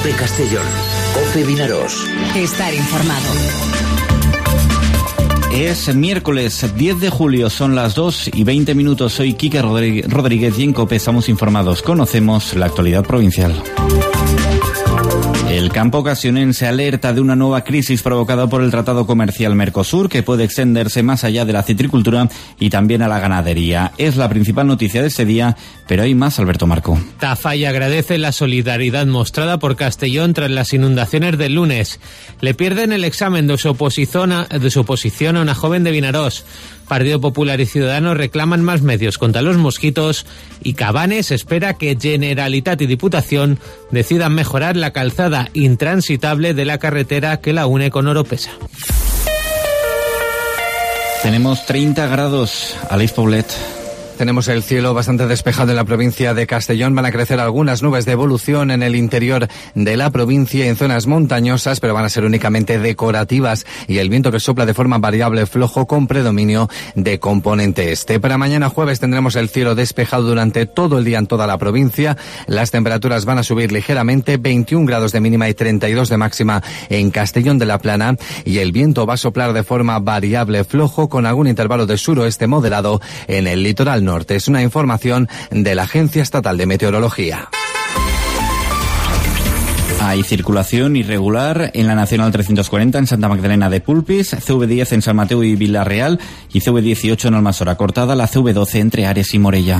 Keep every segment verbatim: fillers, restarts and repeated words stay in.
COPE Castellón, COPE Vinaroz. Estar informado. Es miércoles diez de julio, son las dos y veinte minutos. Soy Quique Rodríguez y en COPE estamos informados. Conocemos la actualidad provincial. El campo castellonense alerta de una nueva crisis provocada por el Tratado Comercial Mercosur, que puede extenderse más allá de la citricultura y también a la ganadería. Es la principal noticia de este día, pero hay más, Alberto Marco. Tafalla agradece la solidaridad mostrada por Castellón tras las inundaciones del lunes. Le pierden el examen de su oposición a, de su oposición a una joven de Vinaroz. Partido Popular y Ciudadanos reclaman más medios contra los mosquitos y Cabanes espera que Generalitat y Diputación decidan mejorar la calzada intransitable de la carretera que la une con Oropesa. Tenemos treinta grados, Aleix Paulet. Tenemos el cielo bastante despejado en la provincia de Castellón. Van a crecer algunas nubes de evolución en el interior de la provincia y en zonas montañosas, pero van a ser únicamente decorativas. Y el viento que sopla de forma variable flojo con predominio de componente este. Para mañana jueves tendremos el cielo despejado durante todo el día en toda la provincia. Las temperaturas van a subir ligeramente, veintiún grados de mínima y treinta y dos de máxima en Castellón de la Plana. Y el viento va a soplar de forma variable flojo con algún intervalo de suroeste moderado en el litoral norte. Es una información de la Agencia Estatal de Meteorología. Hay circulación irregular en la Nacional trescientos cuarenta en Santa Magdalena de Pulpis, C V diez en San Mateo y Villarreal y C V dieciocho en Almasora. Cortada la C V doce entre Ares y Morella.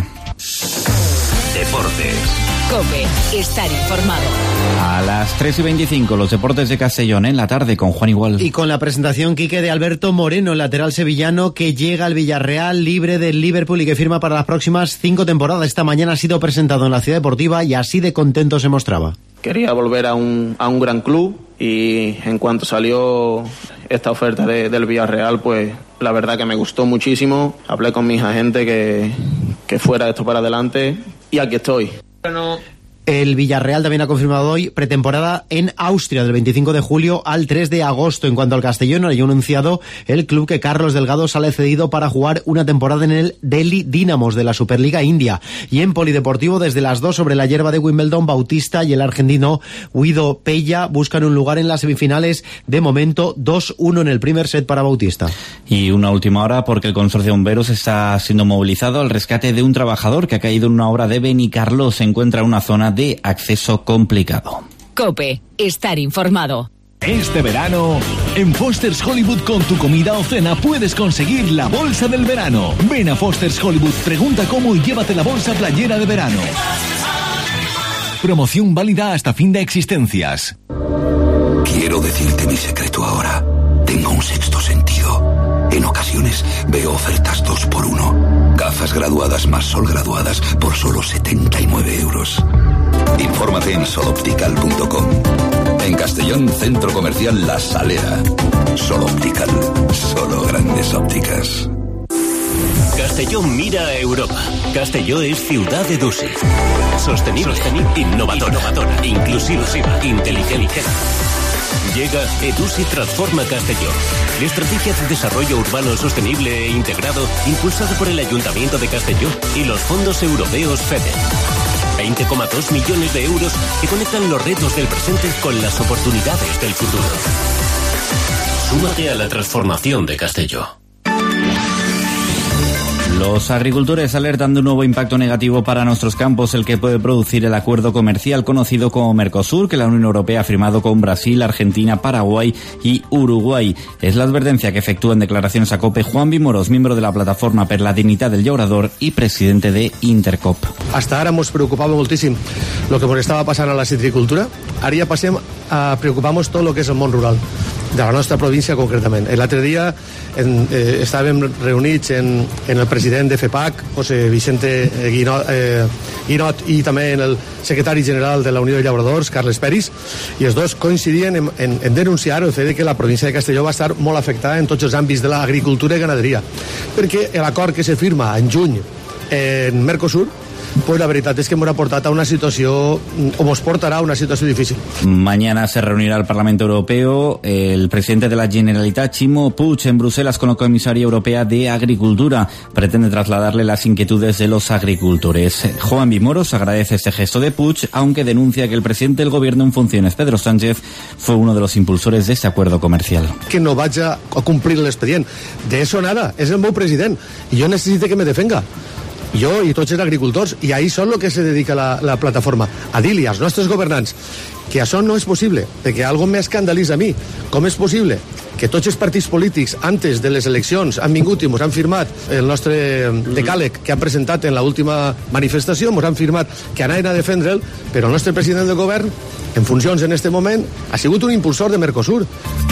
Deportes. COPE, estar informado. A las tres y veinticinco, los deportes de Castellón en la tarde con Juan Igual. Y con la presentación, Quique, de Alberto Moreno, el lateral sevillano que llega al Villarreal libre del Liverpool y que firma para las próximas cinco temporadas. Esta mañana ha sido presentado en la Ciudad Deportiva y así de contento se mostraba. Quería volver a un, a un gran club y en cuanto salió esta oferta de, del Villarreal, pues la verdad que me gustó muchísimo. Hablé con mis agentes que, que fuera esto para adelante y aquí estoy. Bueno, el Villarreal también ha confirmado hoy pretemporada en Austria del veinticinco de julio al tres de agosto. En cuanto al Castellón, hay anunciado el club que Carlos Delgado sale cedido para jugar una temporada en el Delhi Dynamos de la Superliga India. Y en polideportivo, desde las dos sobre la hierba de Wimbledon, Bautista y el argentino Guido Pella buscan un lugar en las semifinales. De momento, dos uno en el primer set para Bautista. Y una última hora porque el Consorcio de Bomberos está siendo movilizado al rescate de un trabajador que ha caído en una obra de Benicarló. Se encuentra en una zona de acceso complicado. COPE, estar informado. Este verano, en Foster's Hollywood con tu comida o cena puedes conseguir la bolsa del verano. Ven a Foster's Hollywood, pregunta cómo y llévate la bolsa playera de verano. Promoción válida hasta fin de existencias. Quiero decirte mi secreto ahora. Tengo un sexto sentido. En ocasiones veo ofertas dos por uno. Gafas graduadas más sol graduadas por solo setenta y nueve euros. Infórmate en soloptical punto com. En Castellón, Centro Comercial La Salera. Soloptical. Solo grandes ópticas. Castellón mira a Europa. Castelló es ciudad de Dusi. Sostenible, Sostenible. Innovadora, Innovadora. Inclusiva, inteligente. Llega Edusi Transforma Castellón. La estrategia de desarrollo urbano sostenible e integrado impulsado por el Ayuntamiento de Castellón y los fondos europeos FEDER. veinte coma dos millones de euros que conectan los retos del presente con las oportunidades del futuro. Súmate a la transformación de Castelló. Los agricultores alertan de un nuevo impacto negativo para nuestros campos, el que puede producir el acuerdo comercial conocido como Mercosur, que la Unión Europea ha firmado con Brasil, Argentina, Paraguay y Uruguay. Es la advertencia que efectúa en declaraciones a COPE Juan Vimoros, miembro de la Plataforma per la Dignitat del Llaurador y presidente de Intercop. Hasta ara ens preocupava moltíssim el que ens estava passant a la citricultura. Ara ja passem a preocupar-nos tot el que és el món rural, de la nostra província concretament. L'altre dia en, eh, estàvem reunits en, en el president de FEPAC, José Vicente Guinot, eh, Guinot, i també en el secretari general de la Unió de Llauradors, Carles Peris, i els dos coincidien en, en, en denunciar el fet que la província de Castelló va estar molt afectada en tots els àmbits de l'agricultura i ganaderia, perquè l'acord que se firma en juny en Mercosur pues la veritat és que m'ha portat a una situació, o mos portarà a una situació difícil. Mañana se reunirá el Parlamento Europeo el presidente de la Generalitat, Ximo Puig, en Bruselas con la Comisaria Europea de Agricultura. Pretende trasladarle las inquietudes de los agricultores. Joan Vimoros agradece este gesto de Puig, aunque denuncia que el presidente del gobierno en funciones, Pedro Sánchez, fue uno de los impulsores de este acuerdo comercial. Que no vaig a complir l'expedient. De eso nada, és el meu president. I jo necessito que me defenga. Jo i tots els agricultors. I ahí són el que se dedica la, la plataforma. A dir-li als nostres governants que això no és possible, que algo m'escandalitza a mi. Com és possible que tots els partits polítics antes de les eleccions han vingut i ens han firmat el nostre decàleg que han presentat en l'última manifestació, ens han firmat que anaven a defendre'l, però el nostre president del govern, en funcions en este moment, ha sigut un impulsor de Mercosur.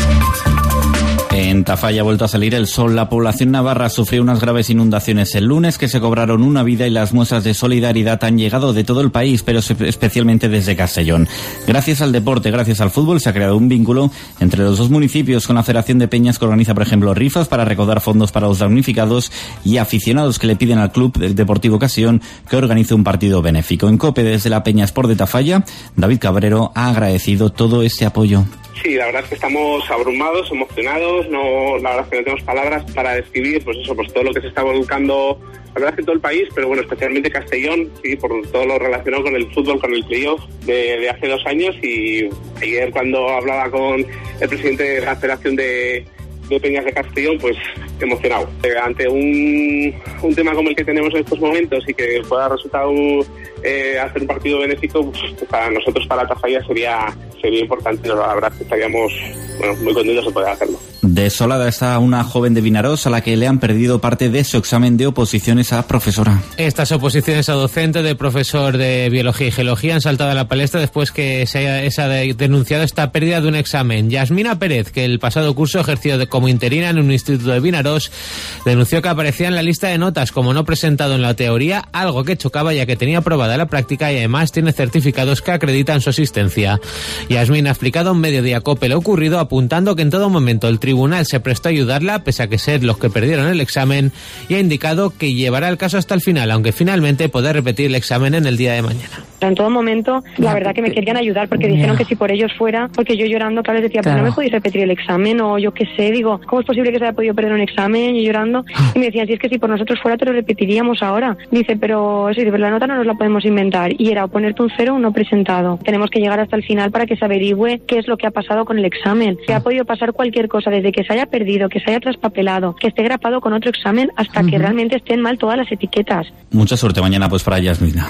En Tafalla ha vuelto a salir el sol. La población navarra sufrió unas graves inundaciones el lunes que se cobraron una vida y las muestras de solidaridad han llegado de todo el país, pero especialmente desde Castellón. Gracias al deporte, gracias al fútbol, se ha creado un vínculo entre los dos municipios con la Federación de Peñas que organiza, por ejemplo, rifas para recaudar fondos para los damnificados y aficionados que le piden al Club Deportivo Castellón que organice un partido benéfico. En COPE, desde la Peña Sport de Tafalla, David Cabrero ha agradecido todo este apoyo. Sí, la verdad es que estamos abrumados, emocionados, no, la verdad es que no tenemos palabras para describir, pues eso, pues todo lo que se está volcando, la verdad es que en todo el país, pero bueno, especialmente Castellón, sí, por todo lo relacionado con el fútbol, con el playoff de, de hace dos años, y ayer cuando hablaba con el presidente de la Federación de, de Peñas de Castellón, pues emocionado. Eh, ante un, un tema como el que tenemos en estos momentos y que pueda resultar un, eh, hacer un partido benéfico, pues, para nosotros, para Tafalla, sería sería importante, la verdad que estaríamos bueno, muy contentos de poder hacerlo. Desolada está una joven de Vinarós a la que le han perdido parte de su examen de oposiciones a profesora. Estas oposiciones a docente de profesor de biología y geología han saltado a la palestra después que se haya esa de, denunciado esta pérdida de un examen. Yasmina Pérez, que el pasado curso ejerció de, como interina en un instituto de Vinarós, denunció que aparecía en la lista de notas como no presentado en la teoría, algo que chocaba ya que tenía aprobada la práctica y además tiene certificados que acreditan su asistencia. Yasmina ha explicado en Mediodía COPE lo ocurrido, apuntando que en todo momento el tribunal se prestó a ayudarla, pese a que ser los que perdieron el examen, y ha indicado que llevará el caso hasta el final, aunque finalmente podrá repetir el examen en el día de mañana. En todo momento, la verdad que me querían ayudar, porque dijeron que si por ellos fuera, porque yo llorando, claro, les decía, pues no me podéis repetir el examen, o yo qué sé, digo, ¿cómo es posible que se haya podido perder un examen? Y llorando, y me decían, si es que si por nosotros fuera, te lo repetiríamos ahora. Dice, pero sí, pero la nota no nos la podemos inventar, y era o ponerte un cero o no presentado. Tenemos que llegar hasta el final para que se averigüe qué es lo que ha pasado con el examen. Que ha podido pasar cualquier cosa, desde que se haya perdido, que se haya traspapelado, que esté grapado con otro examen, hasta uh-huh. que realmente estén mal todas las etiquetas. Mucha suerte mañana pues para Yasmina.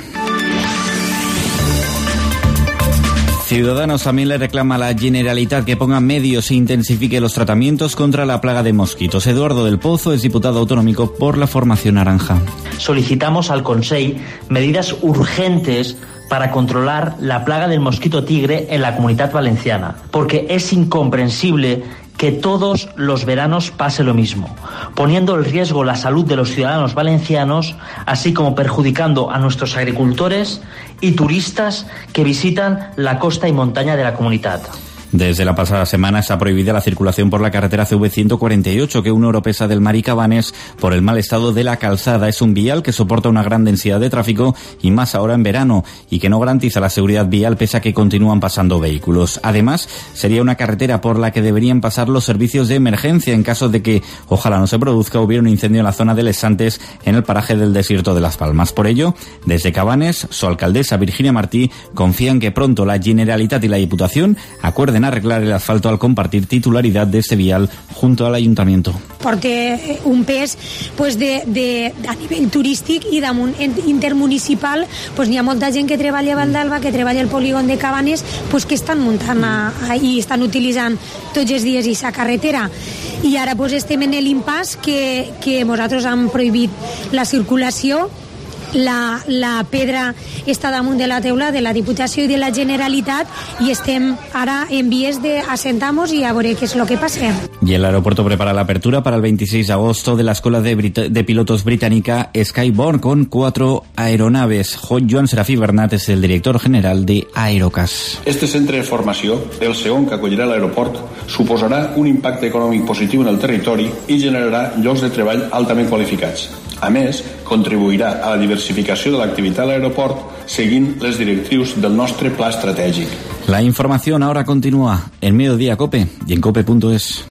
Ciudadanos también le reclama a la Generalitat que ponga medios e intensifique los tratamientos contra la plaga de mosquitos. Eduardo del Pozo es diputado autonómico por la Formación Naranja. Solicitamos al Consell medidas urgentes para controlar la plaga del mosquito tigre en la Comunitat Valenciana, porque es incomprensible que todos los veranos pase lo mismo, poniendo en riesgo la salud de los ciudadanos valencianos, así como perjudicando a nuestros agricultores y turistas que visitan la costa y montaña de la comunidad. Desde la pasada semana está prohibida la circulación por la carretera C V ciento cuarenta y ocho que une Oropesa del Mar y Cabanes por el mal estado de la calzada. Es un vial que soporta una gran densidad de tráfico y más ahora en verano, y que no garantiza la seguridad vial pese a que continúan pasando vehículos. Además, sería una carretera por la que deberían pasar los servicios de emergencia en caso de que, ojalá no se produzca, hubiera un incendio en la zona de Les Santes, en el paraje del desierto de Las Palmas. Por ello, desde Cabanes, su alcaldesa Virginia Martí confía en que pronto la Generalitat y la Diputación acuerden arreglar el asfalto al compartir titularidad de este vial junto al Ayuntamiento. Porta un pes pues, de, de, a nivell turístic i damunt intermunicipal pues, n'hi ha molta gent que treballa a Valdalba, que treballa al polígon de Cabanes, pues, que estan muntant a, a, i estan utilitzant tots els dies aquesta carretera. I ara pues, estem en l'impàs que, que nosaltres hem prohibit la circulació. La, la pedra està damunt de la teula de la Diputació i de la Generalitat i estem ara en vies de asentamos y a veure qué es lo que pasa. Y el aeropuerto prepara la apertura para el veintiséis de agosto de la Escuela de, Brit- de Pilotos británica Skyborne con cuatro aeronaves. Joan Serafí Bernat es el director general de Aerocas. Este centre de formació, el segon que acollirà l'aeroport, suposarà un impacte econòmic positiu en el territori i generarà llocs de treball altament qualificats. A més, contribuirà a la diversificació de l'activitat a l'aeroport seguint les directrius del nostre pla estratègic. La información ahora continúa en Mediodía Cope y en cope punto es.